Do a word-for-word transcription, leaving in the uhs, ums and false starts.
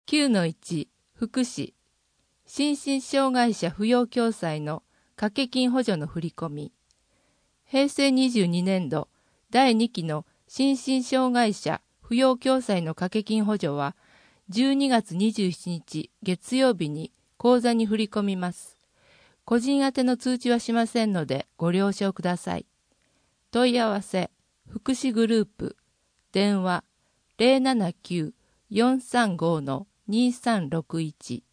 きゅうのいち、福祉、心身障害者扶養共済の掛け金補助の振り込み。へいせいにじゅうにねんどだいにきの心身障害者扶養共済の掛け金補助はじゅうにがつにじゅうしちにち月曜日に口座に振り込みます。個人宛ての通知はしませんのでご了承ください。問い合わせ、福祉グループ、電話 ゼロななきゅう よんさんご にさんろくいち